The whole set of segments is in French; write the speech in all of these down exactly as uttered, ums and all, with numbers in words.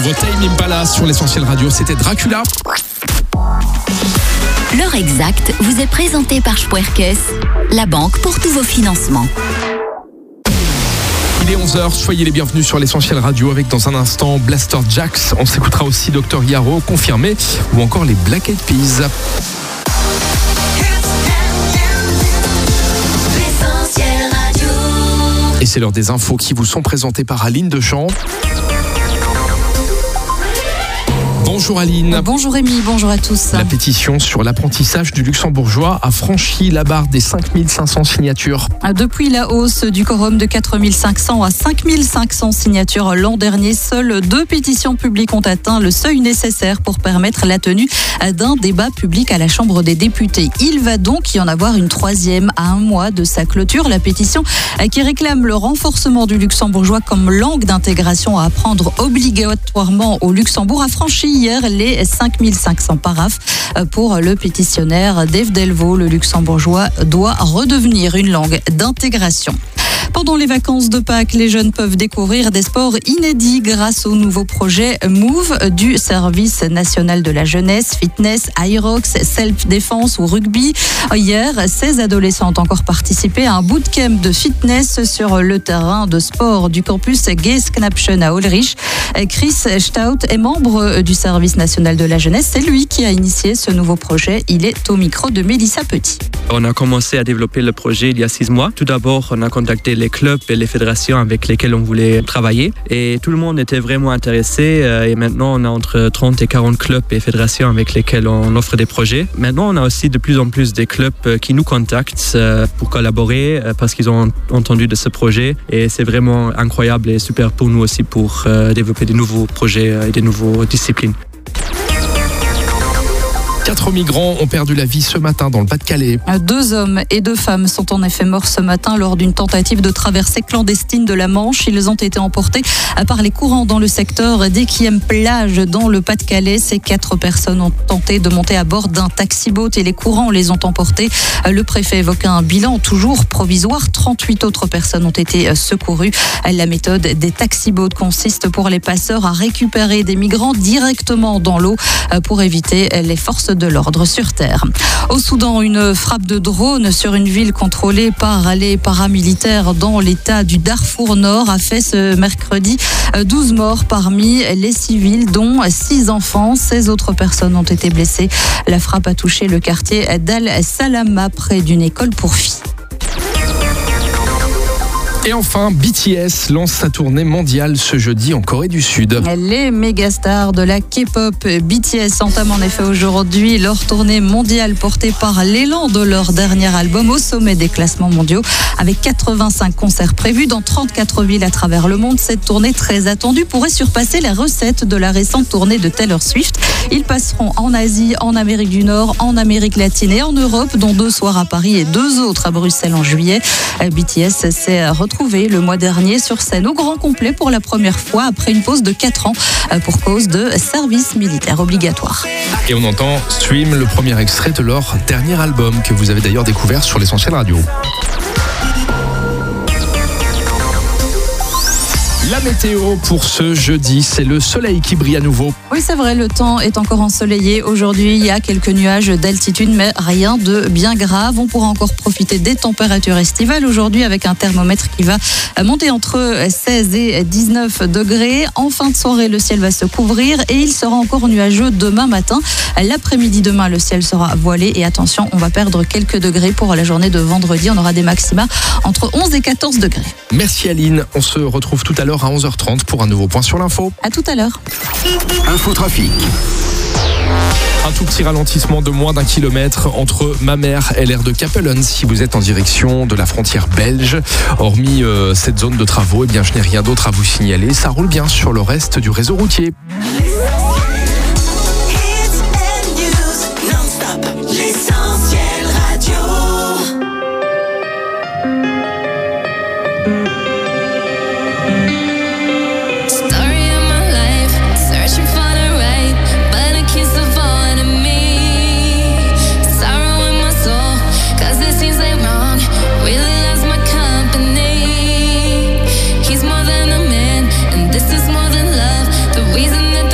nouveau Tame Impala sur l'Essentiel Radio, c'était Dracula. L'heure exacte vous est présentée par Spuerkes, la banque pour tous vos financements. Il est onze heures, soyez les bienvenus sur l'Essentiel Radio avec dans un instant Blaster Jaxx. On s'écoutera aussi Docteur Yaro, confirmé, ou encore les Black Eyed Peas. Et c'est l'heure des infos qui vous sont présentées par Aline Deschamps. Bonjour Aline. Bonjour Rémi, bonjour à tous. La pétition sur l'apprentissage du luxembourgeois a franchi la barre des cinq mille cinq cents signatures. Depuis la hausse du quorum de quatre mille cinq cents à cinq mille cinq cents signatures l'an dernier, seules deux pétitions publiques ont atteint le seuil nécessaire pour permettre la tenue d'un débat public à la Chambre des députés. Il va donc y en avoir une troisième à un mois de sa clôture. La pétition qui réclame le renforcement du luxembourgeois comme langue d'intégration à apprendre obligatoirement au Luxembourg a franchi hier les cinq mille cinq cents paraphes. Pour le pétitionnaire Dave Delvaux, le luxembourgeois doit redevenir une langue d'intégration. Pendant les vacances de Pâques, les jeunes peuvent découvrir des sports inédits grâce au nouveau projet Move du Service national de la jeunesse, fitness, aerox, self-défense ou rugby. Hier, seize adolescents ont encore participé à un bootcamp de fitness sur le terrain de sport du campus Geesknapschen à Ulrich. Chris Stout est membre du Service national de la jeunesse. C'est lui qui a initié ce nouveau projet. Il est au micro de Mélissa Petit. On a commencé à développer le projet il y a six mois. Tout d'abord, on a contacté les clubs et les fédérations avec lesquels on voulait travailler. Et tout le monde était vraiment intéressé. Et maintenant, on a entre trente et quarante clubs et fédérations avec lesquels on offre des projets. Maintenant, on a aussi de plus en plus des clubs qui nous contactent pour collaborer parce qu'ils ont entendu de ce projet. Et c'est vraiment incroyable et super pour nous aussi pour développer des nouveaux projets et des nouvelles disciplines. Quatre migrants ont perdu la vie ce matin dans le Pas-de-Calais. Deux hommes et deux femmes sont en effet morts ce matin lors d'une tentative de traversée clandestine de la Manche. Ils ont été emportés par les courants dans le secteur d'Ekiem-Plage dans le Pas-de-Calais. Ces quatre personnes ont tenté de monter à bord d'un taxi-boat et les courants les ont emportés. Le préfet évoque un bilan toujours provisoire. trente-huit autres personnes ont été secourues. La méthode des taxi-boats consiste pour les passeurs à récupérer des migrants directement dans l'eau pour éviter les forces de l'ordre sur terre. Au Soudan, une frappe de drone sur une ville contrôlée par les paramilitaires dans l'état du Darfour Nord a fait ce mercredi douze morts parmi les civils, dont six enfants. seize autres personnes ont été blessées. La frappe a touché le quartier d'Al-Salama près d'une école pour filles. Et enfin, B T S lance sa tournée mondiale ce jeudi en Corée du Sud. Les mégastars de la K-pop B T S entament en effet aujourd'hui leur tournée mondiale portée par l'élan de leur dernier album au sommet des classements mondiaux. Avec quatre-vingt-cinq concerts prévus dans trente-quatre villes à travers le monde, cette tournée très attendue pourrait surpasser les recettes de la récente tournée de Taylor Swift. Ils passeront en Asie, en Amérique du Nord, en Amérique latine et en Europe, dont deux soirs à Paris et deux autres à Bruxelles en juillet. B T S s'est retrouvé le mois dernier sur scène au grand complet pour la première fois après une pause de quatre ans pour cause de service militaire obligatoire. Et on entend Stream, le premier extrait de leur dernier album que vous avez d'ailleurs découvert sur l'Essentiel Radio. La météo pour ce jeudi, c'est le soleil qui brille à nouveau. Oui, c'est vrai, le temps est encore ensoleillé. Aujourd'hui, il y a quelques nuages d'altitude, mais rien de bien grave. On pourra encore profiter des températures estivales aujourd'hui avec un thermomètre qui va monter entre seize et dix-neuf degrés. En fin de soirée, le ciel va se couvrir et il sera encore nuageux demain matin. L'après-midi, demain, le ciel sera voilé et attention, on va perdre quelques degrés pour la journée de vendredi. On aura des maxima entre onze et quatorze degrés. Merci Aline, on se retrouve tout à l'heure à onze heures trente pour un nouveau point sur l'info. À tout à l'heure. Infotrafic. Un tout petit ralentissement de moins d'un kilomètre entre Mamers et l'aire de Capellen si vous êtes en direction de la frontière belge. Hormis euh, cette zone de travaux, eh bien, je n'ai rien d'autre à vous signaler. Ça roule bien sur le reste du réseau routier. This is more than love. The reason that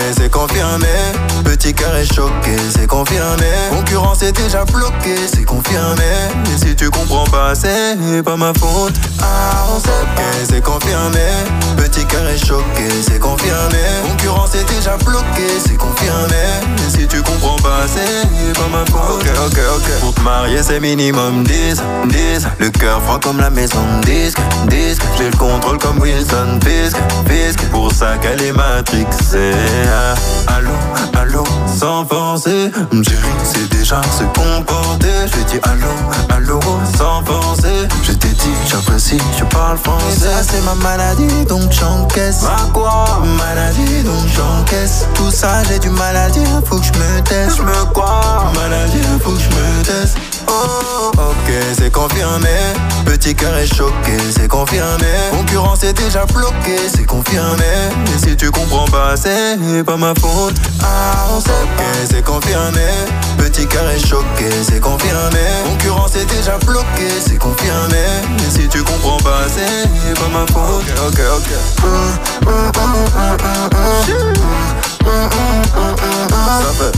c'est confirmé. Petit cœur est choqué, c'est confirmé. Concurrence est déjà bloquée, c'est confirmé. Et si tu comprends pas, c'est pas ma faute. Ah, on sait pas, c'est confirmé. Petit cœur est choqué, c'est confirmé. Concurrence est déjà bloquée, c'est confirmé. Et si tu comprends pas, c'est pas ma faute. Ok, ok, ok. Pour te marier, c'est minimum dix, dix. Le cœur froid comme la maison disque, disque. J'ai le contrôle comme Wilson Fisk, Fisk. Pour ça qu'elle est matrixée. Ah, allô, allô, sans forcer. Chérie, c'est déjà se comporter. Je dis allô, allô, sans forcer. Je t'ai dit, j'apprécie, je parle français. Et ça, c'est ma maladie, donc j'encaisse. Ma quoi? Maladie, donc j'encaisse. Tout ça, j'ai du mal à dire, faut que je me teste. Je me quoi? Maladie, faut que je me teste. Oh, ok, c'est confirmé. Petit cœur est choqué, c'est confirmé. Concurrence est déjà bloquée, c'est confirmé. Et si tu comprends pas, c'est pas ma faute. Ah, on sait ok, c'est confirmé. Petit cœur est choqué, c'est confirmé. Concurrence est déjà bloquée, c'est confirmé. Et si tu comprends pas, c'est pas ma faute. Ok, ok, ok. Ça fait.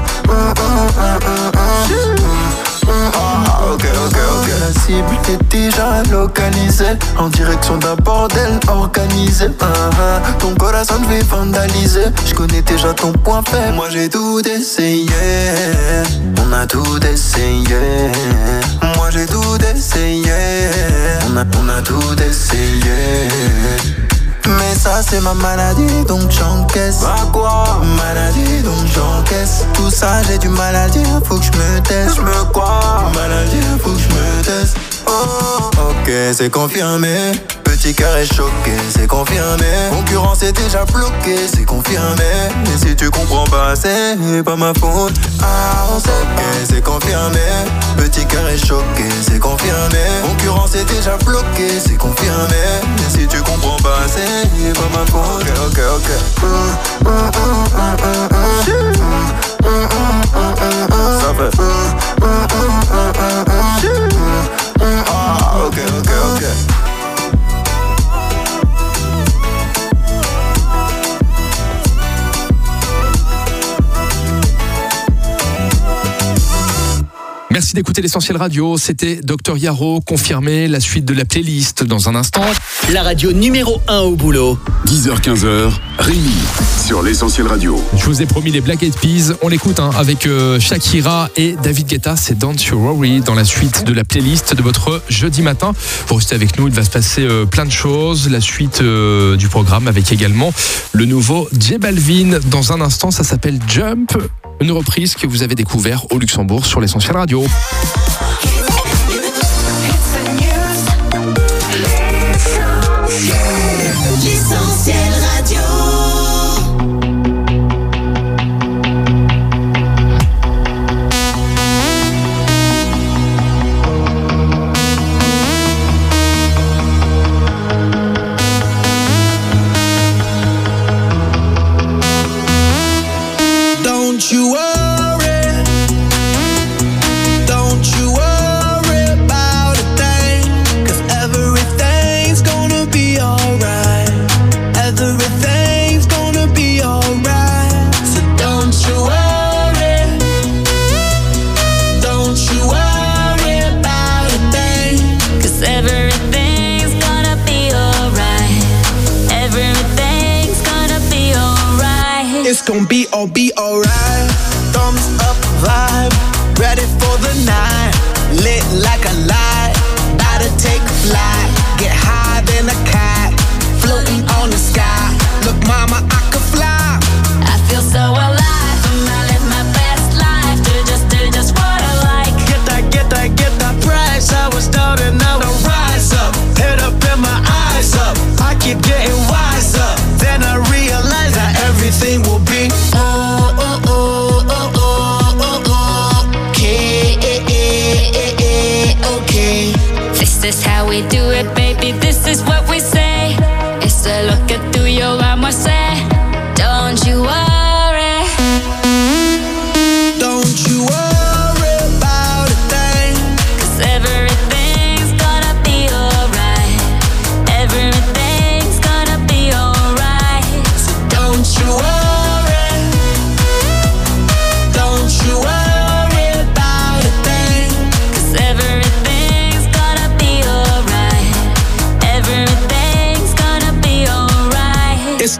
Ah, ok, ok, ok. La cible est déjà localisée en direction d'un bordel organisé. Uh-huh. Ton corazon je vais vandaliser. Je connais déjà ton point faible. Moi j'ai tout essayé. On a tout essayé. Moi j'ai tout essayé. On a, on a tout essayé. Mais ça c'est ma maladie donc j'encaisse. Ma quoi? Maladie donc j'encaisse. Tout ça j'ai du mal à dire, faut que je me teste. Je me quoi? Maladie, faut que je me teste. Oh, ok, c'est confirmé. Petit cœur est choqué, c'est confirmé. Concurrence est déjà bloquée, c'est confirmé. Et si tu comprends pas, c'est pas ma faute. Ah, on sait ok, c'est confirmé. Petit cœur est choqué, c'est confirmé. Concurrence est déjà bloquée, c'est confirmé. Et si tu comprends pas, c'est pas ma faute. Ok, ok, ok. Ça fait. Ah, ok, ok, ok. Merci d'écouter l'Essentiel Radio, c'était Docteur Yaro, confirmé, la suite de la playlist dans un instant. La radio numéro un au boulot. dix heures quinze, Rémi, sur l'Essentiel Radio. Je vous ai promis les Black Eyed Peas, on l'écoute hein, avec euh, Shakira et David Guetta, c'est Don't You Worry dans la suite de la playlist de votre jeudi matin. Vous restez avec nous, il va se passer euh, plein de choses, la suite euh, du programme avec également le nouveau J Balvin. Dans un instant, ça s'appelle Jump. Une reprise que vous avez découvert au Luxembourg sur l'Essentiel Radio. L'Essentiel Radio. Don't you worry, don't you worry about a thing, 'cause everything's gonna be alright, everything's gonna be alright. So don't you worry, don't you worry about a thing, 'cause everything's gonna be alright, everything's gonna be alright. It's gonna be all be alright. Thumbs up vibe, ready for the night, lit like a light, about to take a flight, get high than a cat, floating on the sky, look mama I could fly, I feel so alive, and I live my best life, do just, do just what I like, get that, get that, get that price, I was down and now I rise up, head up and my eyes up, I keep getting wiser, then I realize that everything will be oh, oh, oh, oh, oh, oh, oh, okay, okay. This is how we do it, baby. This is what we say. It's a look at through your eyes, I say. Don't you worry. Don't you worry about a thing, 'Cause everything's gonna be alright. Everything's gonna be alright. so don't you worry.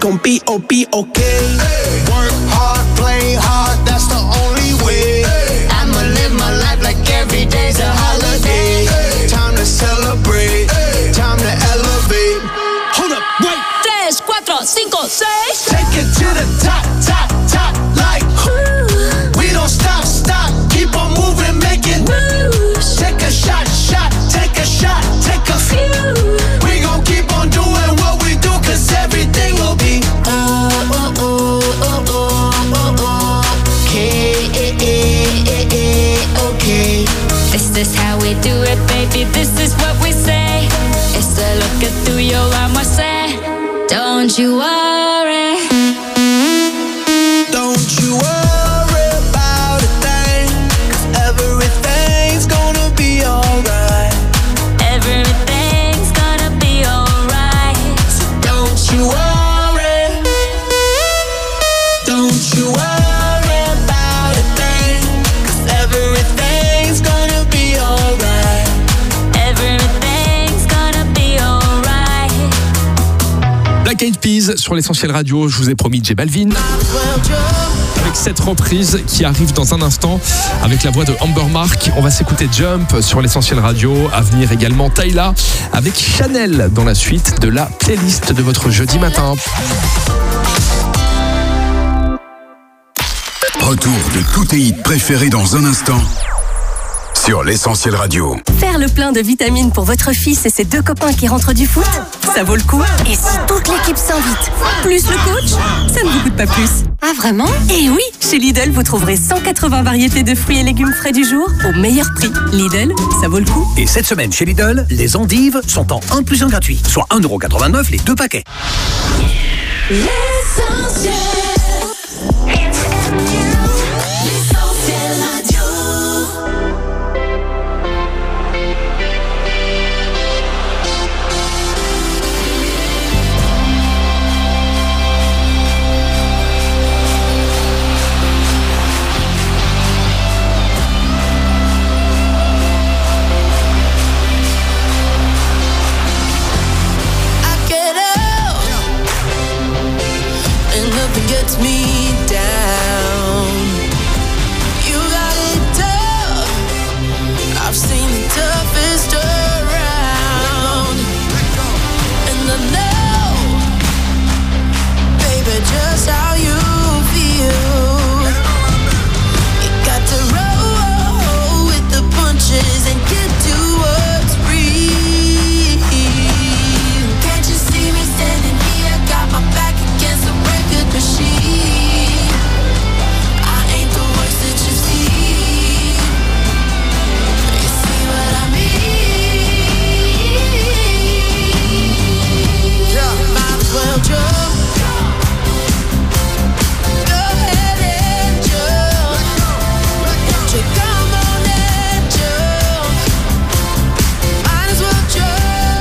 gon' be, oh, be okay. Work hard, play hard, that's the only way. I'ma live my life like every day's a holiday. Time to celebrate, time to elevate. Hold up, wait. Tres, cuatro, cinco, seis. Take it to the top, top, top, like ooh. We don't stop, stop, keep on moving, make it moves. Take a shot, shot, take a shot, take a few. We gon' keep on doing what we do, cause everything will be oh, oh, oh, oh, oh, oh, oh. Okay, eh, eh, eh, eh, okay. This is how we do it, baby, this is what we say. It's a lo que tú y yo vamos a hacer. Don't you worry. Don't you worry about a thing, cause everything's gonna be alright. Everything's gonna be alright. So don't you worry. Don't you worry about a thing, cause everything's gonna be alright. Everything's gonna be alright. Black Eyed Peas sur l'Essentiel Radio. Je vous ai promis J Balvin. Avec cette reprise qui arrive dans un instant avec la voix de Amber Mark. On va s'écouter Jump sur l'Essentiel Radio. À venir également Tyla avec Chanel dans la suite de la playlist de votre jeudi matin. Retour de tous tes hits préférés dans un instant sur l'Essentiel Radio. Faire le plein de vitamines pour votre fils et ses deux copains qui rentrent du foot, ça vaut le coup. Et si toute l'équipe s'invite, plus le coach, ça ne vous coûte pas plus. Ah vraiment? Et oui, chez Lidl, vous trouverez cent quatre-vingts variétés de fruits et légumes frais du jour au meilleur prix. Lidl, ça vaut le coup. Et cette semaine chez Lidl, les endives sont en un plus un gratuit, soit un euro quatre-vingt-neuf les deux paquets. L'Essentiel. Gets me down. You got it tough. I've seen the toughest around. And I know, baby, just how you feel. You got to roll with the punches and get to what's real. Can't you see me standing here? Got my back against the record machine. I ain't the worst that you see. You see what I mean? Yeah. Might as well jump. Go ahead and jump. Won't you come on and jump? Might as well jump.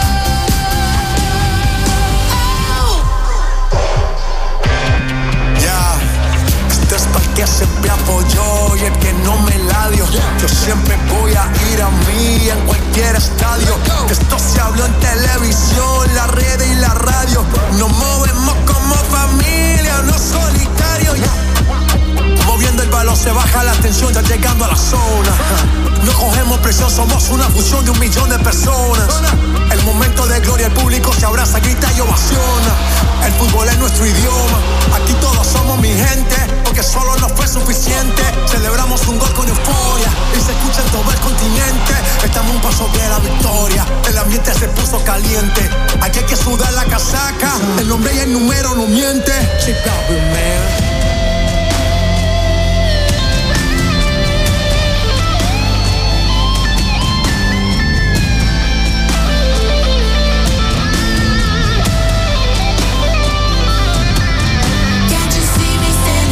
Esto es para el que siempre apoyó y el que no me la dio. Yo siempre voy a ir a mí en cualquier estadio. Que esto se habló en televisión, la red y la radio. Nos movemos como familia, no solitarios. Moviendo el balón se baja la tensión ya llegando a la zona. No cogemos presión, somos una fusión de un millón de personas. El momento de gloria, el público se abraza, grita y ovaciona. El fútbol es nuestro idioma, aquí todos somos mi gente, porque solo no fue suficiente. Celebramos un gol con euforia y se escucha en todo el continente. Estamos un paso de la victoria, el ambiente se puso caliente. Aquí hay que sudar la casaca, el nombre y el número no miente. Chicago, man. Can't you see me standing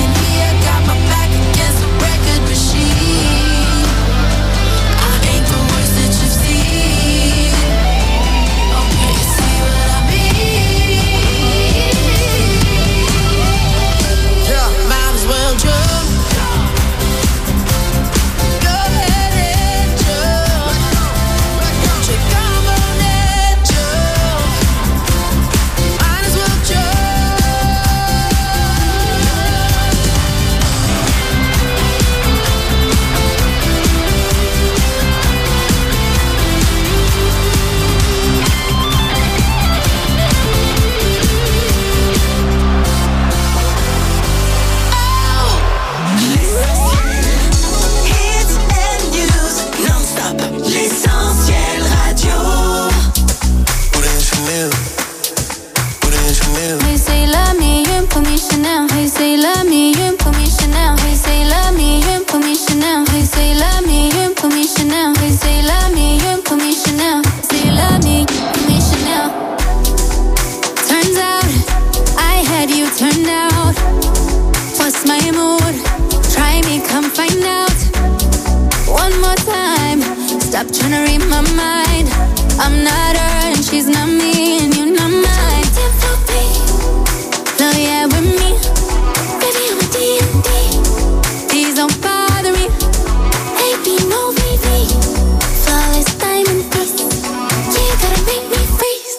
trying to read my mind. I'm not her and she's not me, and you're not mine. So yeah, with me, baby, I'm a D and D. Please don't bother me. A B, no V V. Flawless diamond face. You gotta make me freeze.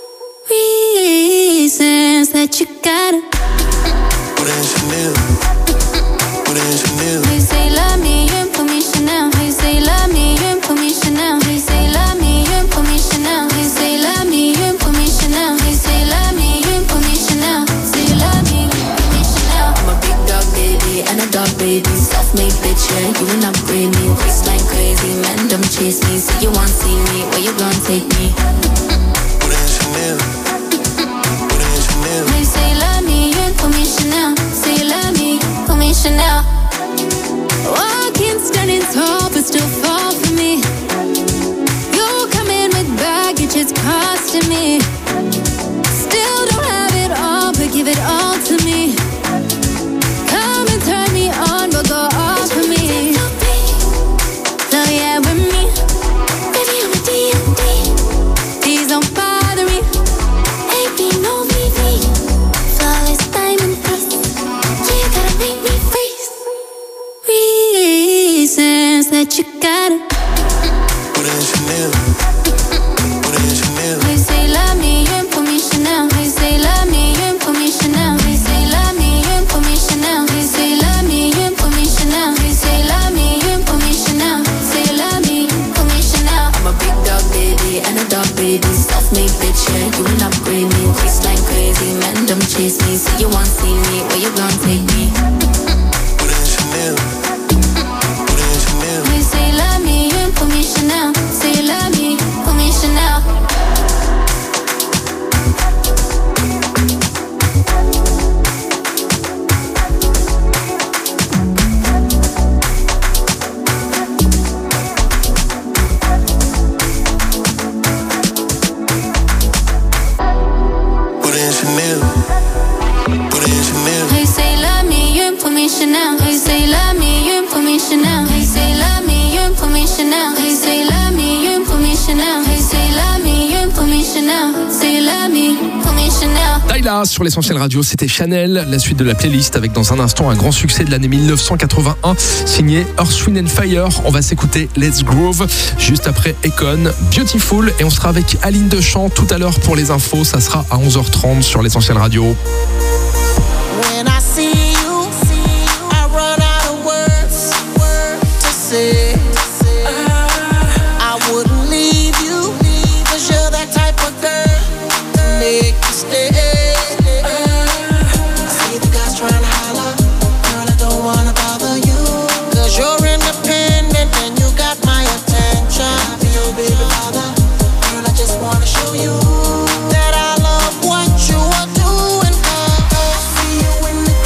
Reasons that you gotta put in Chanel. Put in Chanel. They say love me, you put me Chanel. They say love me, you put me Chanel. They say love me, you put me Chanel. They say love me, you put me Chanel. They say love me, you put me Chanel. Say love me, you put me Chanel. I'm a big dog baby and a dog baby. Self-made bitch, yeah, you will upgrade me. Waistline crazy, man, don't chase me. Say you want see me, where you gonna take me? Put in Chanel. Put in Chanel. They say love me, you put me Chanel. Say love me, put me Chanel. Walking, standing tall, but still fall for me. You come in with baggage, it's costing me. Still don't have it all, but give it all to me. Come and turn me on, but go off for me. So yeah, with me, baby, I'm a D and D. Please don't bother me. A B, no V V. Flawless diamond face. You gotta make me freeze. Reasons that you gotta put in Chanel. Put in Chanel. They say love me, you put me Chanel. They say love me, you put me Chanel. They say love me, you put me Chanel. They say love me, you put me Chanel. They say love me, you put me Chanel. Say love me, put me Chanel. I'm a big dog baby and a dog baby. Self-made bitch, yeah, you will upgrade me. Waistline crazy, man, don't chase me. Say you want see me, where you gonna take me? Put in Chanel. Put in Chanel. They say love me, you put me Chanel. Say love me, put me Chanel. Put in Chanel. Put in Chanel. They say love me, you put me Chanel. They say love me, you put me Chanel. They say love me, you put me Chanel. They say love me, you put me Chanel. They say love me, you put me Chanel. Say love me, put me Chanel. Tyla sur l'essentiel radio, c'était Chanel. La suite de la playlist avec dans un instant un grand succès de l'année mille neuf cent quatre-vingt-un signé Earth, Wind and Fire. On va s'écouter Let's Groove juste après Econ, Beautiful, et on sera avec Aline Deschamps tout à l'heure pour les infos. Ça sera à onze heures trente sur l'essentiel radio. When I see you, I run out of words to say. I wouldn't leave you, cause you're that type of girl to make you stay. I see the guys trying to holler, girl, I don't wanna bother you, cause you're independent and you got my attention. I'll be your baby father, girl, I just wanna show you that I love what you are doing. I see you in the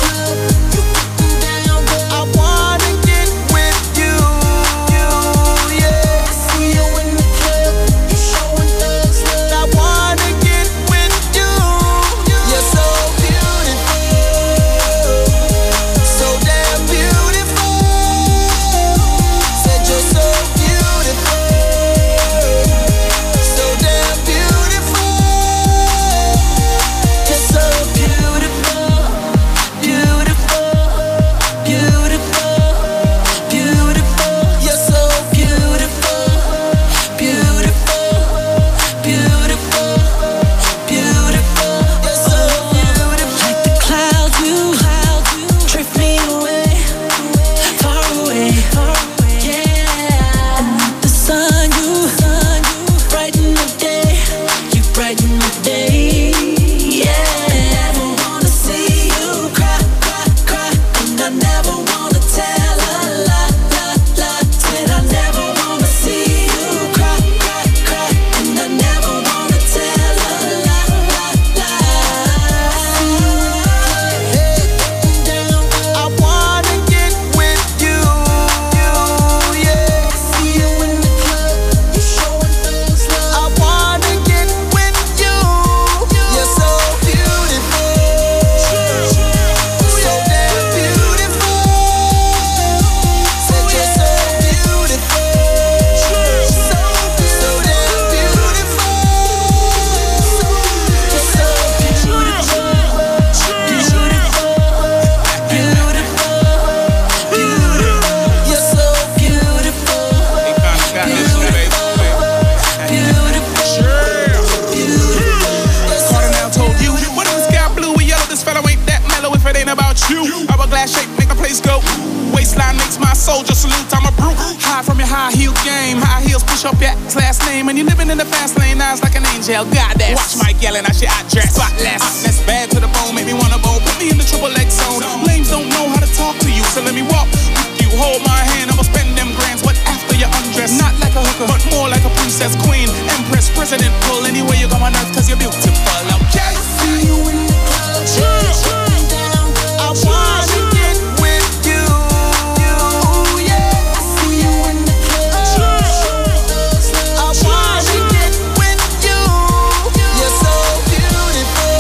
ladies go. Waistline makes my soldier salute, I'm a brute. High from your high heel game, high heels push up your last name. And you're living in the fast lane, eyes like an angel, goddess. Watch Mike yelling, I shit, I dress spotless. Hotness bad to the bone, make me wanna bone. Put me in the triple X zone. Lames don't know how to talk to you, so let me walk with you. Hold my hand, I'ma spend them grands, but after you undress. Not like a hooker, but more like a princess, queen, empress, president, pull. Anywhere you go on earth, cause you're beautiful, okay? See you in the club, yeah. I wanna get with you. Yeah, I see you in the club. I wanna get with you. You're so beautiful,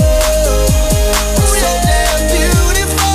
so damn beautiful.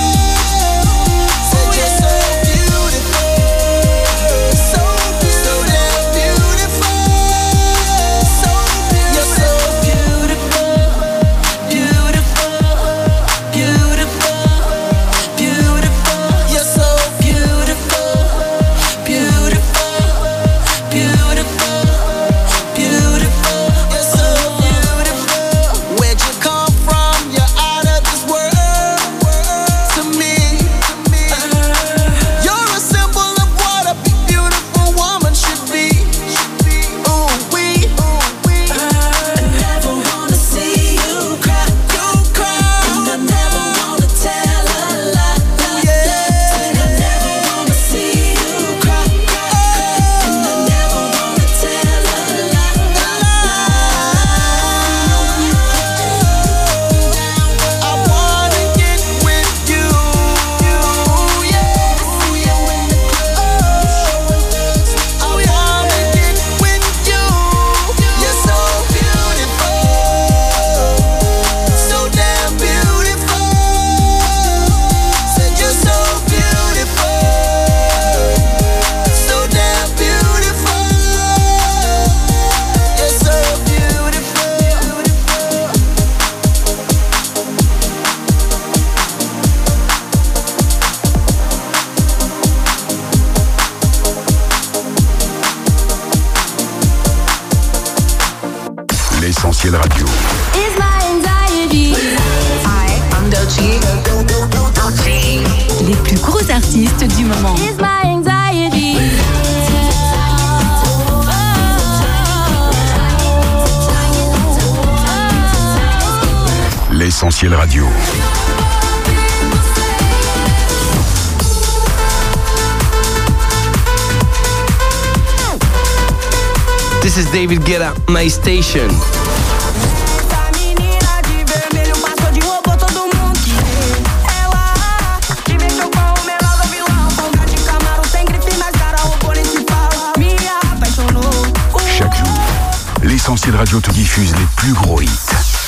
Said you're so beautiful, so so damn beautiful, so you're so beautiful, beautiful, beautiful, beautiful. You're so beautiful, beautiful, beautiful, beautiful. You're so beautiful. Where'd you come from? You're out of this world to me. You're a symbol of what a beautiful woman should be. Ooh, we, I never wanna see you cry, you cry. And I never wanna tell a lie, yeah. And I never wanna see you cry, and I never wanna tell a lie, I wanna get with you, yeah. See you in the club. I wanna get with you. You're so beautiful, so damn beautiful. Said you're so beautiful, so damn beautiful. You're so beautiful. L'essentiel radio. It's my anxiety. Hi, I'm Doechii. Les plus gros artistes du moment. It's my anxiety. L'essentiel radio. This is David Guetta, My Station. Chaque jour, l'essentiel radio te diffuse les plus gros hits.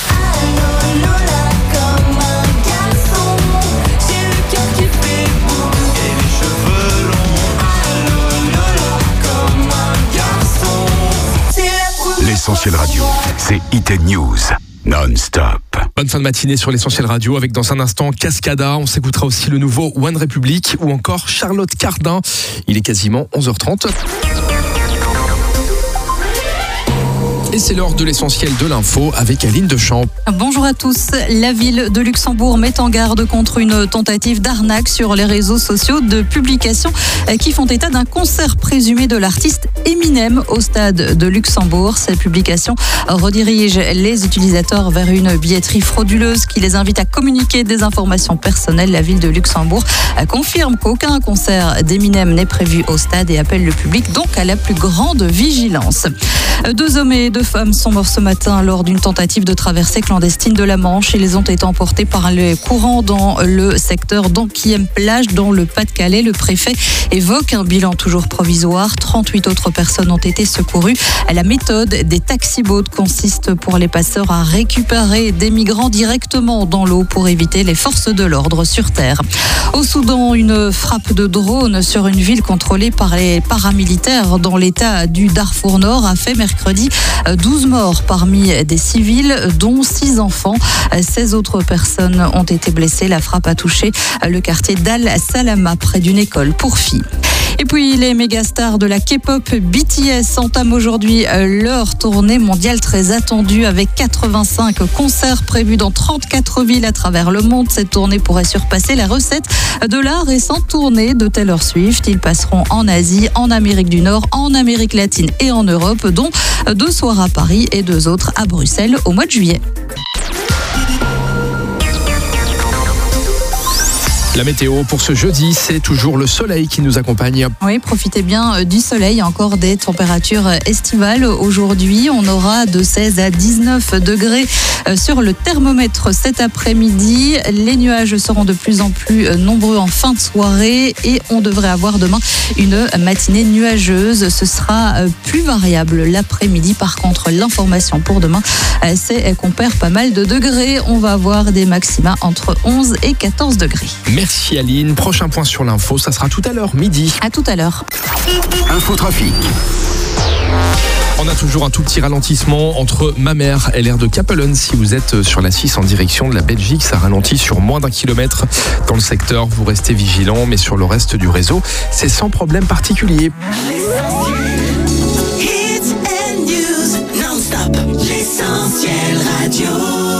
L'essentiel radio, c'est Hit and News, non-stop. Bonne fin de matinée sur l'essentiel radio avec dans un instant Cascada. On s'écoutera aussi le nouveau One Republic ou encore Charlotte Cardin. Il est quasiment onze heures trente. Et c'est l'heure de l'essentiel de l'info avec Aline Deschamps. Bonjour à tous. La ville de Luxembourg met en garde contre une tentative d'arnaque sur les réseaux sociaux de publications qui font état d'un concert présumé de l'artiste Eminem au stade de Luxembourg. Ces publications redirigent les utilisateurs vers une billetterie frauduleuse qui les invite à communiquer des informations personnelles. La ville de Luxembourg confirme qu'aucun concert d'Eminem n'est prévu au stade et appelle le public donc à la plus grande vigilance. Deux hommes et deux femmes sont morts ce matin lors d'une tentative de traversée clandestine de la Manche. Ils ont été emportés par les courants dans le secteur d'Anquiem-Plage, dans le Pas-de-Calais. Le préfet évoque un bilan toujours provisoire. trente-huit autres personnes ont été secourues. La méthode des taxi-boats consiste pour les passeurs à récupérer des migrants directement dans l'eau pour éviter les forces de l'ordre sur terre. Au Soudan, une frappe de drone sur une ville contrôlée par les paramilitaires dans l'état du Darfour Nord a fait mercredi douze morts parmi des civils, dont six enfants. seize autres personnes ont été blessées. La frappe a touché le quartier d'Al-Salama, près d'une école pour filles. Et puis les mégastars de la K-pop B T S entament aujourd'hui leur tournée mondiale très attendue avec quatre-vingt-cinq concerts prévus dans trente-quatre villes à travers le monde. Cette tournée pourrait surpasser la recette de la récente tournée de Taylor Swift. Ils passeront en Asie, en Amérique du Nord, en Amérique latine et en Europe, dont deux soirs à Paris et deux autres à Bruxelles au mois de juillet. La météo pour ce jeudi, c'est toujours le soleil qui nous accompagne. Oui, profitez bien du soleil. Il y a encore des températures estivales. Aujourd'hui, on aura de seize à dix-neuf degrés sur le thermomètre cet après-midi. Les nuages seront de plus en plus nombreux en fin de soirée et on devrait avoir demain une matinée nuageuse. Ce sera plus variable l'après-midi. Par contre, l'information pour demain, c'est qu'on perd pas mal de degrés. On va avoir des maxima entre onze et quatorze degrés. Merci Aline. Prochain point sur l'info, ça sera tout à l'heure, midi. À tout à l'heure. Infotrafic. On a toujours un tout petit ralentissement entre Mamers et l'aire de Capellen. Si vous êtes sur la six en direction de la Belgique, ça ralentit sur moins d'un kilomètre dans le secteur. Vous restez vigilants, mais sur le reste du réseau, c'est sans problème particulier. Hits and news non-stop. L'essentiel radio.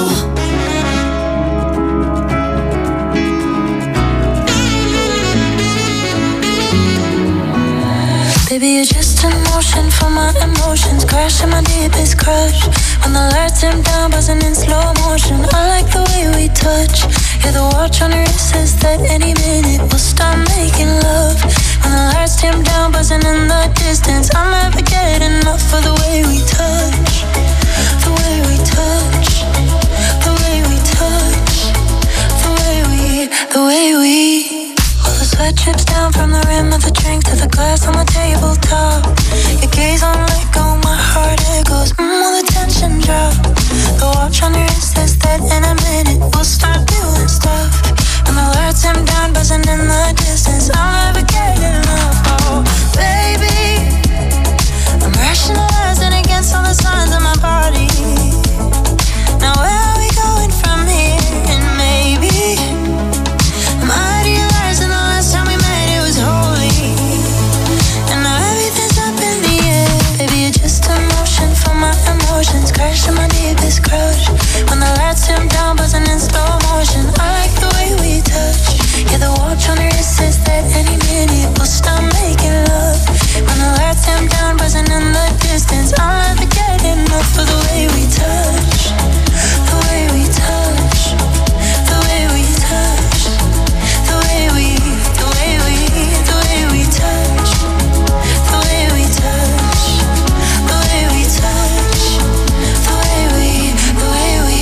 Baby, you're just in motion for my emotions, crashing my deepest crush. When the lights dim down, buzzing in slow motion. I like the way we touch. Yeah, the watch on your wrist says that any minute we'll start making love. When the lights dim down, buzzing in the distance, I'll never get enough of the way we touch. The way we touch. The way we touch. The way we, the way we. The sweat drips down from the rim of the drink to the glass on the tabletop. Your gaze on let go, my heart echoes, mmm, will the tension drop? The watch on your wrist says that in a minute we'll start doing stuff. And the lights dim down, buzzing in the distance, I'll never get enough. Oh, baby, I'm rationalizing against all the signs of my body. Now where are we going from here? And maybe I'm idealizing the last time we met, it was holy. And now everything's up in the air. Baby, you're just emotion for my emotions, crashing my deepest crush. When the lights dim down, buzzing in slow motion, I like the way we touch. Yeah, the watch on your wrist says that any minute we'll start making love. When the lights dim down, buzzing in the distance, I'll never get enough of the way we touch. The way we touch. The way we touch. The way we, the way we, the way we touch. The way we touch. The way we touch. The way we, the way we.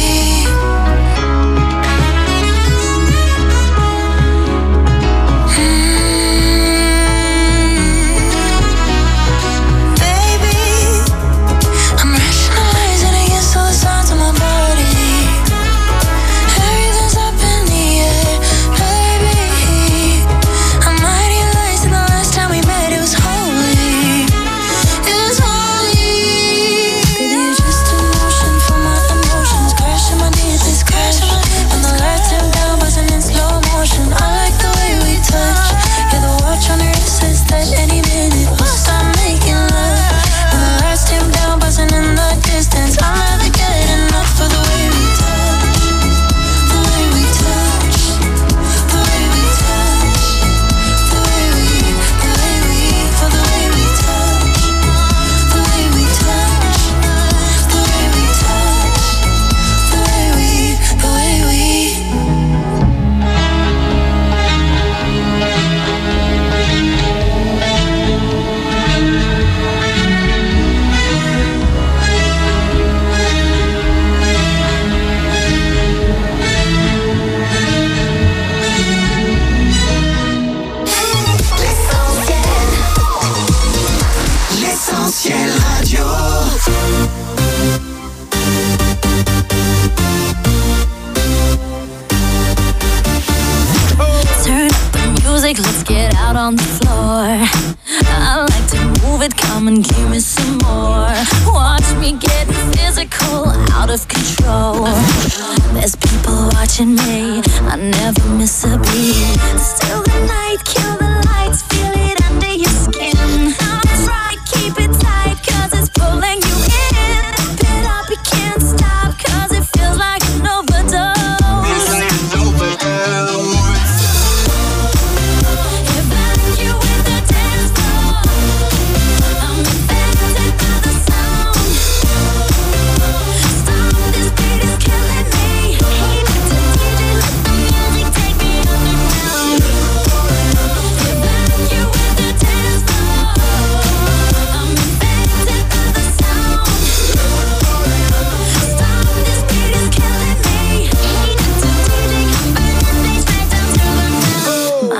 On the floor, I like to move it, come and give me some more. Watch me get physical, out of control. There's people watching me, I never miss a beat. Still the night, kill the lights, feel it under your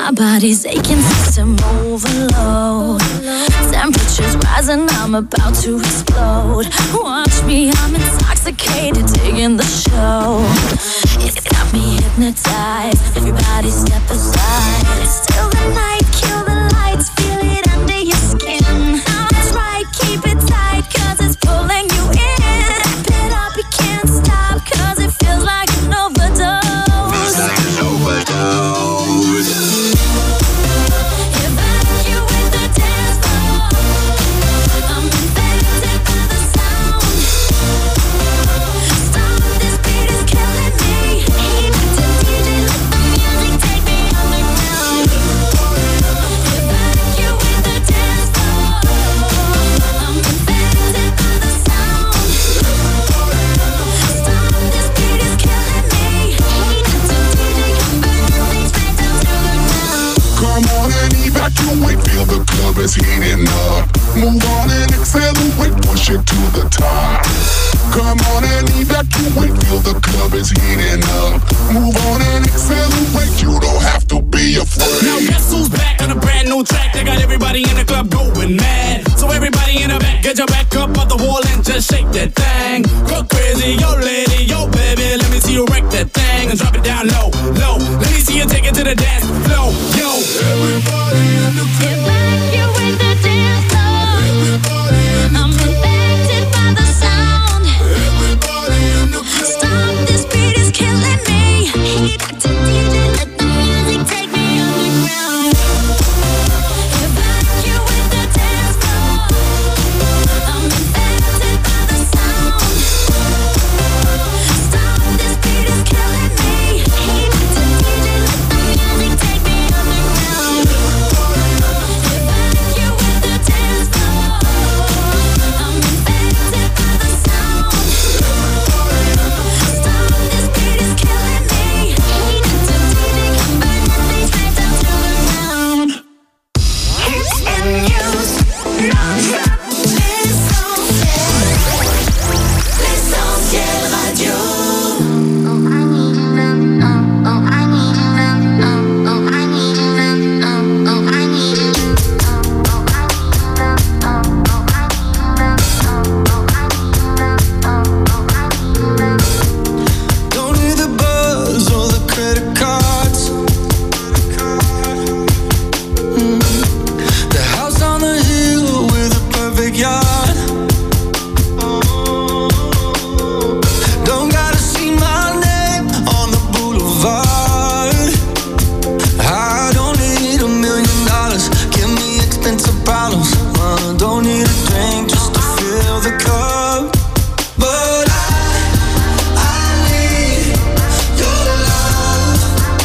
My body's aching, system overload. Temperatures rising, I'm about to explode. Watch me, I'm intoxicated, digging the show. It's got me hypnotized. Everybody step aside. It's still the night, kill the lights, feel it under your skin. That's right, keep it tight, cause it's pulling you in. Wrap it up, you can't stop, cause it feels like an overdose. Feels like an overdose. Evacuate the dance floor. I'm infected by the sound. Stop, this beat is killing me. Hey, D J, let the music take me underground. Evacuate the dance floor. I'm infected by the sound. Stop, this beat is killing me. Hey, D J, come burn things right down to the ground. Come on and evacuate, feel the club is heating up. Move on and accelerate, push it to the top. Come on and evacuate, feel the club is heating up. Move on and accelerate, you don't have to be afraid. Now guess who's back on a brand new track? They got everybody in the club going mad. So everybody in the back, get your back up off the wall and just shake that thing. Go crazy, yo lady, yo baby, let me see you wreck that thing and drop it down low, low. Let me see you take it to the dance floor, yo. Everybody in the club. Evacuate the dance floor. Everybody in the I'm infected by the sound. Everybody in the club. Stop, this beat is killing me. Hey, D J, let the music take me underground. Evacuate the dance floor. I'm infected by the sound. Stop, this beat is killing me. Hey, D J, let the music take me underground. Evacuate the dance floor. I'm infected by the sound. Stop, this beat is killing me. Hey, D J, come burn things right down to the ground. Hits and news, non-stop. L'essentiel, l'essentiel radio. Don't need the buzz or the credit cards. Mm. The house on the hill with a perfect yard. Don't gotta see my name on the boulevard. I don't need a million dollars. Give me expensive bottles. Uh, don't need a drink just to fill the cup. But I, I need your love.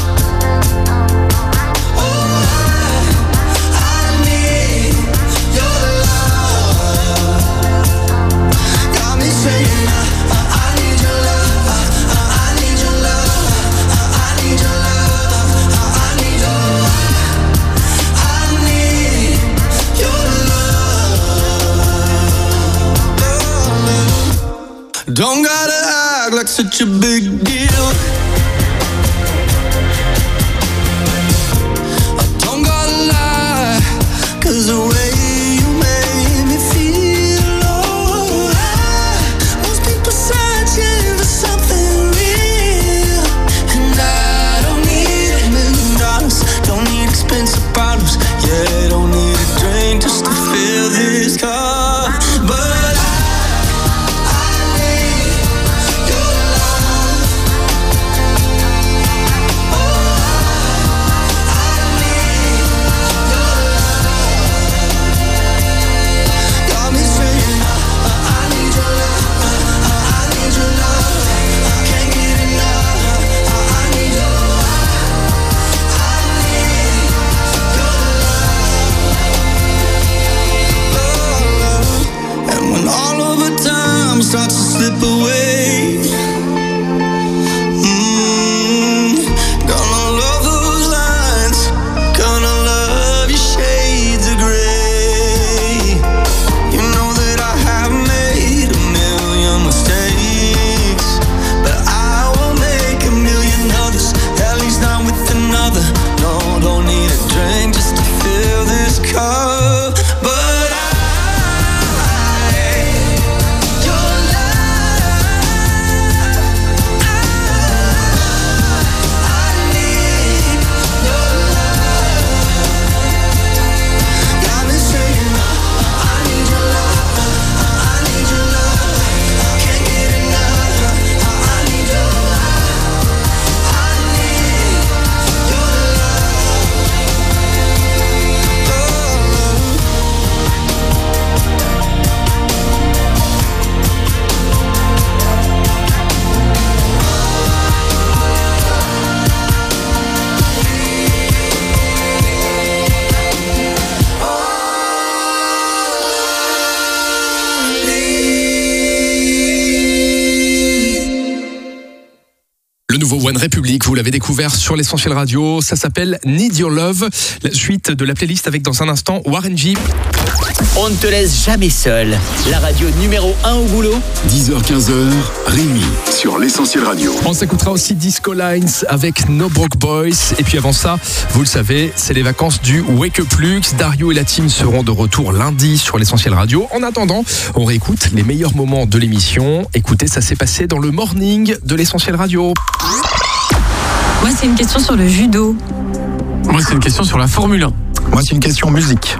Oh, I, I need your love. Got me saying I, I, I need your love. I, I, I need your love. I, I need your love. I, I need your I need your love. Don't gotta act like such a big deal. I don't gotta lie, cause the way you made me feel, oh, I, most people searching for something real. And I don't need a million dollars, don't need expensive bottles. Yeah, don't need a drink just to fill this cup. But I, I need your love. One Republic, vous l'avez découvert sur l'Essentiel Radio. Ça s'appelle Need Your Love. La suite de la playlist avec dans un instant Warren G. On ne te laisse jamais seul. La radio numéro un au boulot. dix heures quinze, Rémi sur l'Essentiel Radio. On s'écoutera aussi Disco Lines avec No Broke Boys. Et puis avant ça, vous le savez, c'est les vacances du Wake Up Lux. Dario et la team seront de retour lundi sur l'Essentiel Radio. En attendant, on réécoute les meilleurs moments de l'émission. Écoutez, ça s'est passé dans le morning de l'Essentiel Radio. Moi, c'est une question sur le judo. Moi, c'est une question sur la Formule un. Moi, c'est une question musique.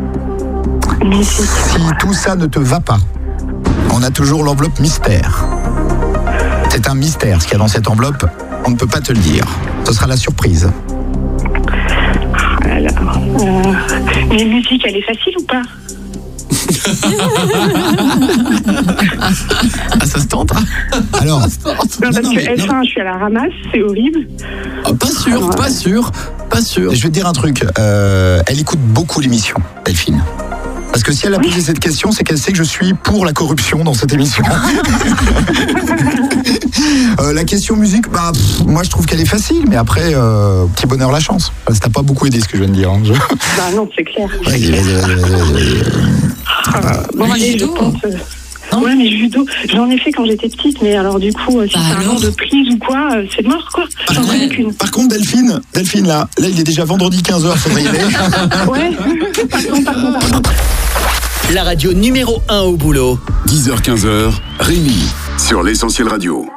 Si tout ça ne te va pas, on a toujours l'enveloppe mystère. C'est un mystère, ce qu'il y a dans cette enveloppe, on ne peut pas te le dire. Ce sera la surprise. Alors, euh, mais musique, elle est facile ou pas? Ah, ça se tente, hein? Alors, non, parce non, que F un, non. Je suis à la ramasse, c'est horrible. Ah, pas sûr, Alors, pas sûr, pas sûr. Je vais te dire un truc, euh, elle écoute beaucoup l'émission, Delphine. Parce que si elle a posé oui. cette question, c'est qu'elle sait que je suis pour la corruption dans cette émission. euh, la question musique, bah, pff, moi je trouve qu'elle est facile, mais après, euh, petit bonheur la chance. Ça t'a pas beaucoup aidé ce que je viens de dire. Hein. Je... Bah non, c'est clair. Ouais, c'est clair. Euh, euh, ah, bon, allez, je pense... Euh... Ouais, mais judo, j'en ai fait quand j'étais petite, mais alors du coup, si bah c'est un genre de prise ou quoi, c'est mort quoi. J'en par, connais qu'une. Par contre, Delphine, Delphine là, là il est déjà vendredi quinze heures, faudrait y aller. Ouais, pardon, pardon, pardon. La radio numéro un au boulot. dix heures quinze, Rémi sur l'Essentiel Radio.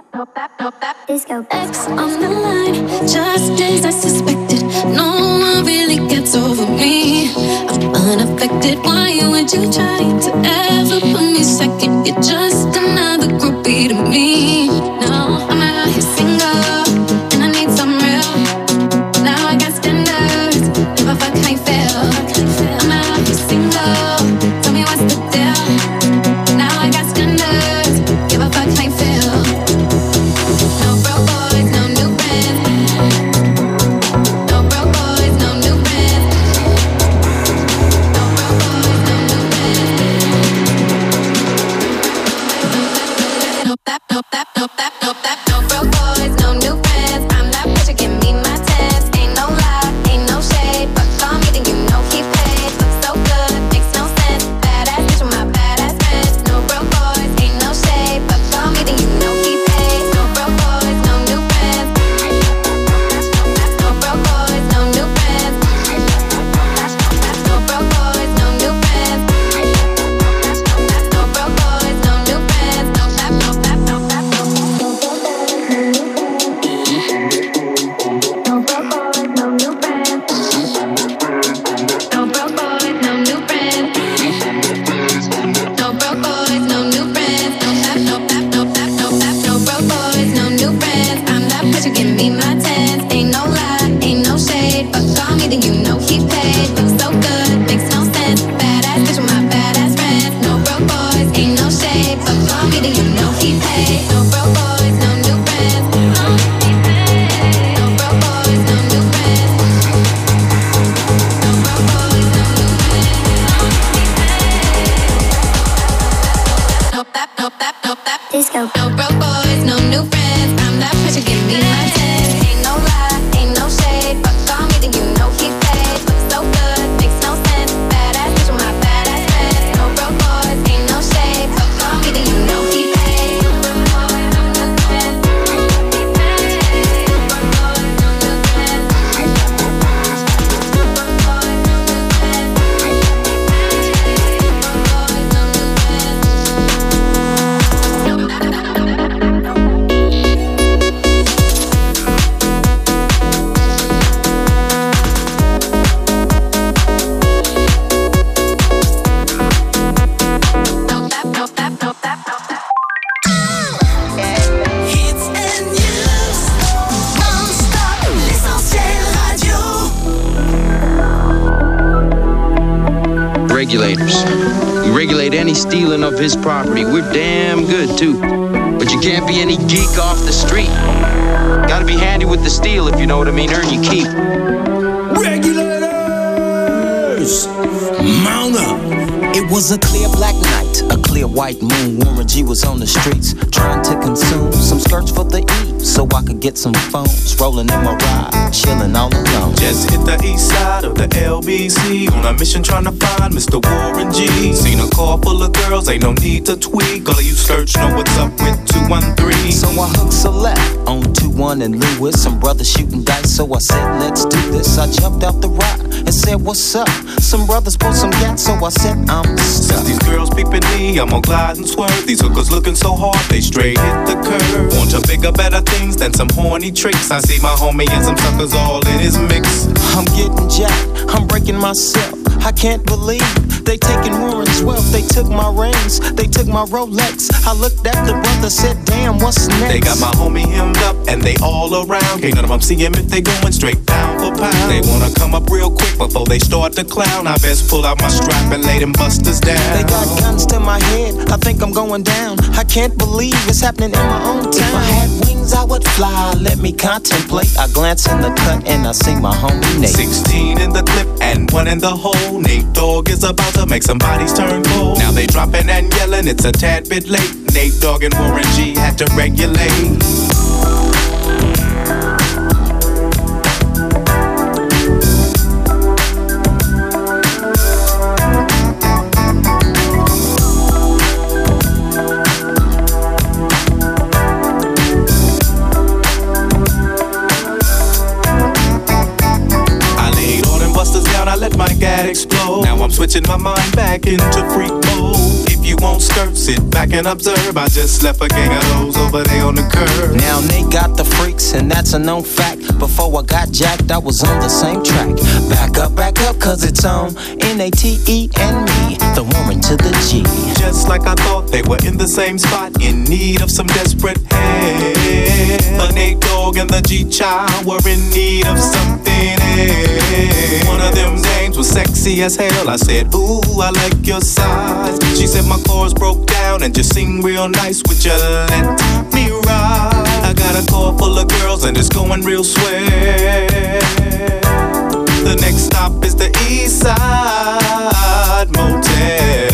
X on the line, just as I suspected. No one really gets over me. I'm unaffected. Why would you try to ever put me second? You're just another groupie to me. No, I'm out here single, and I need some real. Now I got standards, give a fuck how you feel. I'm out here single, tell me what's the deal. Now I got standards, give a fuck how you feel. No broke boys, no new friends. No broke boys, no new friends. No broke boys, no new friends. No that, no that, no that, no that. No broke boys, no new friends. I'm that bitch, you give me my tens. Ain't no lie, ain't no shade, but call me then you know he paid. Looks so good, makes no sense. Badass bitch with my badass friends. No broke boys, ain't no shade, but call me then you know he paid. No broke boys, no new friends. No broke boys, no new friends. No broke boys, no new friends. No broke boys, no new friends. No that, no that, no that, no that. No broke boys, no new friends. No broke boys, no new friends. No broke boys, no new friends. No that, no that, no that, no that. No broke boys, no new friends. I'm that bitch, you give me my tens. Ain't no lie, ain't no shade, but call me then you know he paid. Looks so good, makes no sense. Badass bitch with my badass friends. No broke boys, ain't no shade, but call me then you know he paid. No broke boys, no new friends. No broke boys, no new friends. No broke boys, no new friends. No that, no that, no that. Disco. No broke boys, no new friends. I'm that bitch, you give me my tens. Ain't no lie, ain't no shade, but call me then you know he paid. Looks so good, makes no sense. Badass bitch with my badass friends. No broke boys, ain't no shade, but call me then you know he paid. No broke boys, no new friends. No broke boys, no new friends. No broke boys, no new friends. Regulators. We regulate any stealing of his property. We're damn good, too. But you can't be any geek off the street. Gotta be handy with the steel, if you know what I mean. Earn your keep. Regulators! Mount up! It was a clear black night, a clear white moon. Warren G was on the streets, trying to consume some skirts for the E. so I could get some phones rolling in my ride, chilling all alone. Just hit the east side of the L B C on a mission trying to find Mister Warren G. Seen a car full of girls, ain't no need to tweak. All of you search know what's up with two one three. So I hooked select on two one and Lewis. Some brothers shooting dice, so I said, let's do this. I jumped out the ride and said, what's up? Some brothers pulled some gas, so I said, I'm stuck. Since these girls peeping me, I'm gonna glide and swerve. These hookers looking so hard, they straight hit the curve. Want to bigger, better things than some horny tricks. I see my homie and some suckers all in his mix. I'm getting jacked, I'm breaking myself. I can't believe they taking Warren's wealth. They took my rings, they took my Rolex. I looked at the brother, said, damn, what's next? They got my homie hemmed up and they all around. Can't none of them see him if they going straight pound for pound. They wanna come up real quick before they start to clown. I best pull out my strap and lay them busters down. They got guns to my head, I think I'm going down. I can't believe it's happening in my own town. If I had wings, I would fly, let me contemplate. I glance in the cut and I see my homie Nate. Sixteen in the clip and one in the hole. Nate Dogg is about to make some bodies turn cold. Now they dropping and yelling, it's a tad bit late. Nate Dogg and Warren G had to regulate. My gad explode. Now I'm switching my mind back into freak mode. If you won't skirt, sit back and observe. I just left a gang of those over there on the curb. Now Nate got the freaks and that's a known fact. Before I got jacked, I was on the same track. Back up, back up, cause it's on N A T E and me, the woman to the G. Just like I thought, they were in the same spot, in need of some desperate help. The Nate Dogg and the G-Child were in need of something else. One of them names was sexy as hell. I said, ooh, I like your size. She said my chords broke down and just sing real nice. Would you let me ride? I got a car full of girls and it's going real swell. The next stop is the East Side Motel.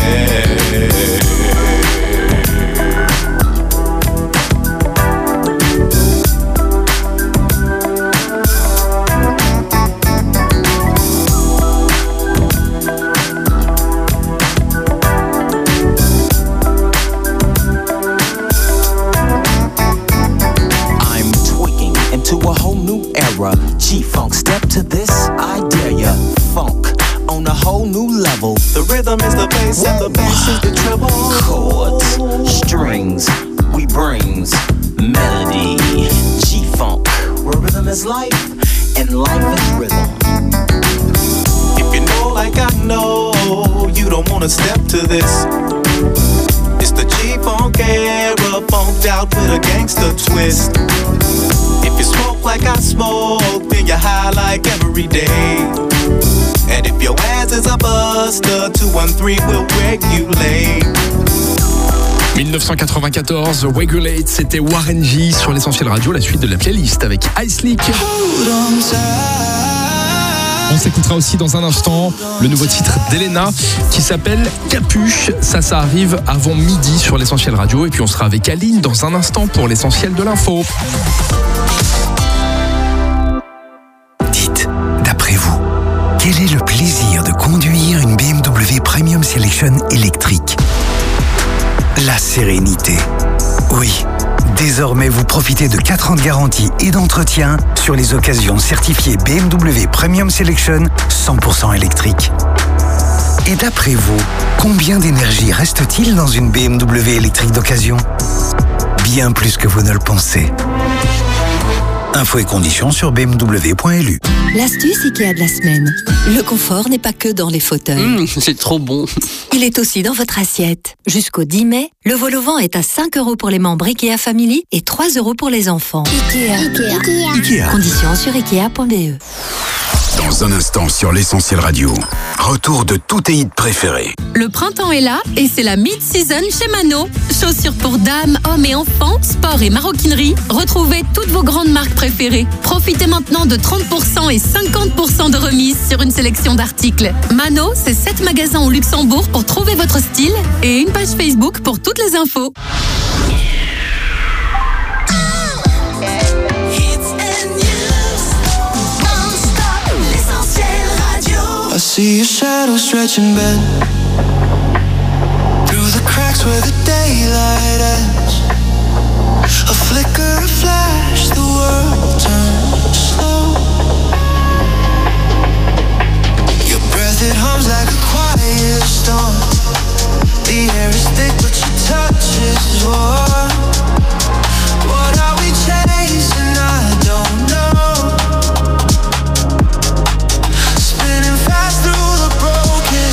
G-Funk, step to this, I dare ya. Funk on a whole new level. The rhythm is the bass and the bass is the treble. Chords, strings, we brings melody. G-Funk, where rhythm is life and life is rhythm. If you know like I know, you don't wanna step to this. It's the G-Funk era, funked out with a gangster twist. If you smoke like I smoke, then you're high like every day. And if your ass is a buster, two one three will regulate. dix-neuf cent quatre-vingt-quatorze, Regulate, c'était Warren G sur l'Essentiel Radio, la suite de la playlist avec Ice Leak. On s'écoutera aussi dans un instant le nouveau titre d'Elena qui s'appelle Capuche. Ça, ça arrive avant midi sur l'Essentiel Radio. Et puis on sera avec Aline dans un instant pour l'Essentiel de l'info. Dites, d'après vous, quel est le plaisir de conduire une B M W Premium Selection électrique ? La sérénité. Oui. Désormais, vous profitez de quatre ans de garantie et d'entretien sur les occasions certifiées B M W Premium Selection cent pour cent électrique. Et d'après vous, combien d'énergie reste-t-il dans une B M W électrique d'occasion ? Bien plus que vous ne le pensez. Infos et conditions sur b m w point l u. L'astuce Ikea de la semaine. Le confort n'est pas que dans les fauteuils. Mmh, c'est trop bon. Il est aussi dans votre assiette. Jusqu'au dix mai, le vol au vent est à cinq euros pour les membres Ikea Family et trois euros pour les enfants. Ikea. Ikea. Ikea. Ikea. Conditions sur ikea point b e. Dans un instant sur l'Essentiel Radio, retour de tous tes hits préférés. Le printemps est là et c'est la mid-season chez Mano. Chaussures pour dames, hommes et enfants, sport et maroquinerie. Retrouvez toutes vos grandes marques préférées. Profitez maintenant de trente pour cent et cinquante pour cent de remise sur une sélection d'articles. Mano, c'est sept magasins au Luxembourg pour trouver votre style et une page Facebook pour toutes les infos. I see your shadow stretching bent through the cracks where the daylight ends. A flicker, a flash, the world turns slow. Your breath, it hums like a quiet storm. The air is thick but your touch is warm. What are we chasing? I don't know. Spinning fast through the broken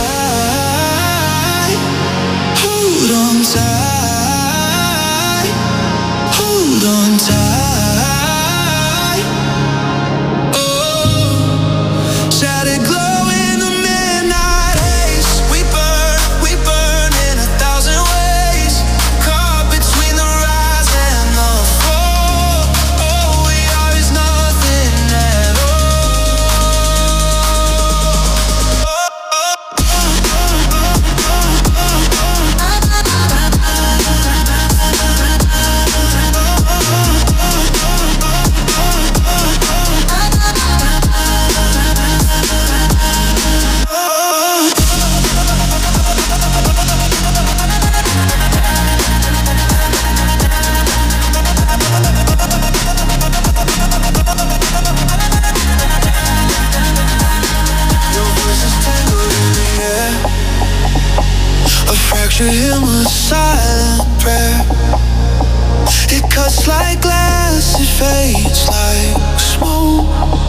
light. Hold on tight. Hold on tight. Oh, shattered glow in the midnight haze. We burn, we burn in a thousand ways. Caught between the rise and the fall. All we are is nothing at a fractured hymn, a silent prayer. It cuts like glass, it fades like smoke.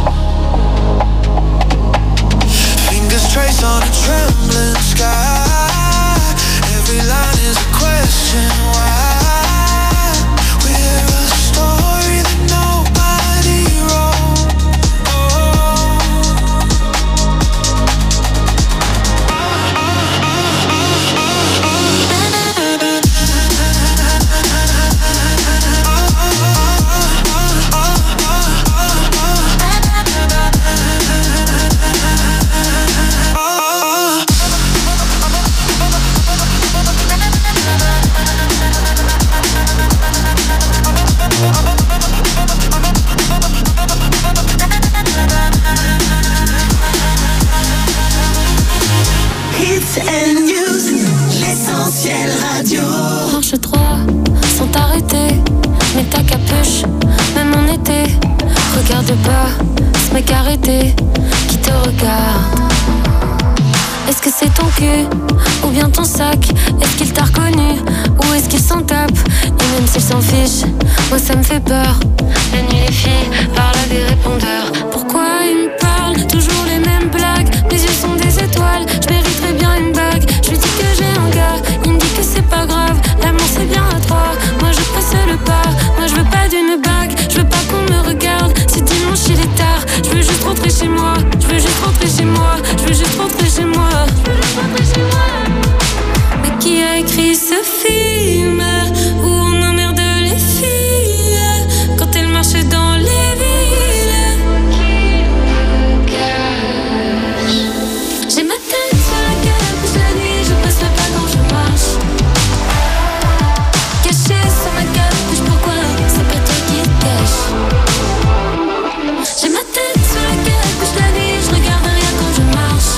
Fingers trace on a trembling sky. Every line is a question why. We're a story that nobody wrote. Hits and news, l'essentiel radio. Marche droit, sans t'arrêter. Mets ta capuche, même en été. Regarde pas, ce mec arrêté qui te regarde. Est-ce que c'est ton cul ou bien ton sac? Est-ce qu'il t'a reconnu ou est-ce qu'il s'en tape? Et même s'il s'en fiche, moi ça me fait peur. La nuit les filles parlent à des répondeurs. Pourquoi ils me parlent toujours les mêmes blagues? Mes yeux sont des étoiles, je mériterais bien une bague. Je lui dis que j'ai un gars, il me dit que c'est pas grave. L'amour c'est bien à trois, moi je passe le pas. Moi je veux pas d'une bague, je veux pas qu'on me regarde. Si dimanche il est tard, je veux juste rentrer chez moi. Je veux juste rentrer chez moi, je veux juste rentrer chez moi. Je veux juste rentrer chez moi. Mais qui a écrit ce film où on emmerde les filles quand elles marchent dans les villes? J'ai ma tête sur la capuche la nuit, je passe le pas quand je marche. Caché sur ma capuche, pourquoi c'est pas toi qui te cache? J'ai ma tête sur la capuche la nuit, je regarde rien quand je marche.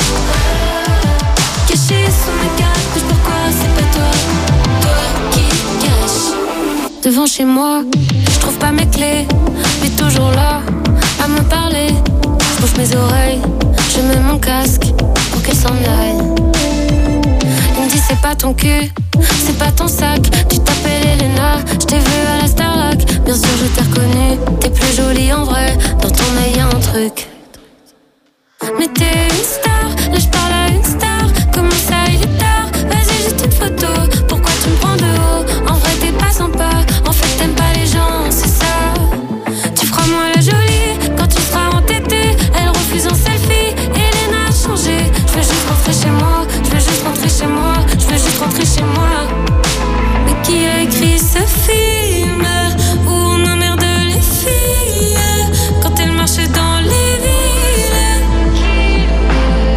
Caché sur ma capuche, pourquoi c'est pas toi, toi qui te cache? Devant chez moi, je trouve pas mes clés, mais toujours là, à me parler. Je bouge mes oreilles, je mets mon casque pour qu'elle s'en aille. Il me dit c'est pas ton cul, c'est pas ton sac. Tu t'appelles Elena, je t'ai vu à la Starac. Bien sûr je t'ai reconnu, t'es plus jolie en vrai. Dans ton œil y'a un truc. Mais t'es une star, là je parle à une star. Comment ça il est tard, vas-y juste une photo. Pourquoi tu me prends de haut? En vrai t'es pas sympa, en fait t'aimes pas les gens, c'est ça. Tu feras moi la jolie quand tu seras entêtée. Elle refuse un selfie, Elena a changé. Je veux juste rentrer chez moi, je veux juste rentrer chez moi, je veux juste rentrer chez moi. Mais qui a écrit ce film où on emmerde les filles quand elles marchent dans les villes?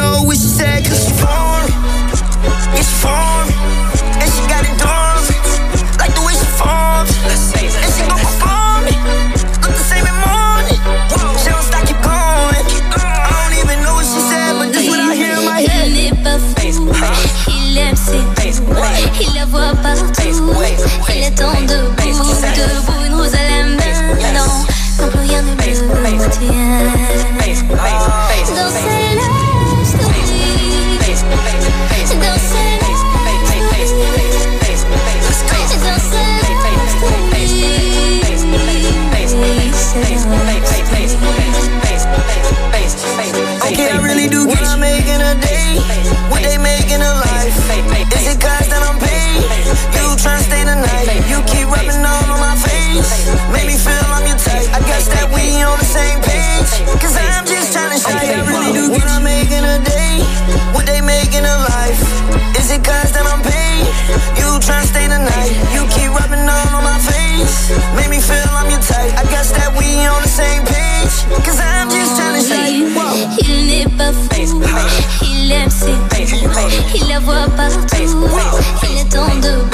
know what she said, cause she foreign. Yeah, she foreign. And she got it done. Like the way she forms. And she gon' perform it. Look the same in morning. She don't stop, keep going. I don't even know what she said, but this what I hear in my head. Il n'est pas fou, il aime ses goûts, il la voit partout, il attend debout, debout, une rose à la main, non, quand plus rien ne le tient. Dans ses love stories, dans ses love Okay, I really do get I'm making a day. What they making a life? Is it cause that I'm paid? You tryna stay the night. You keep rubbing all on my face. Make me feel I'm your type. I guess that we on the same page. Cause I'm just tryna show you. I really do get I'm making a day. What they making a life? Is it cause that I'm paid? You tryna stay the night. You keep rubbing all on my face. Make me feel I'm your type. I guess that we on the same page. Cause I'm just tryna show you. Il n'est pas fou, il aime ses goûts, il la voit partout, il attend debout,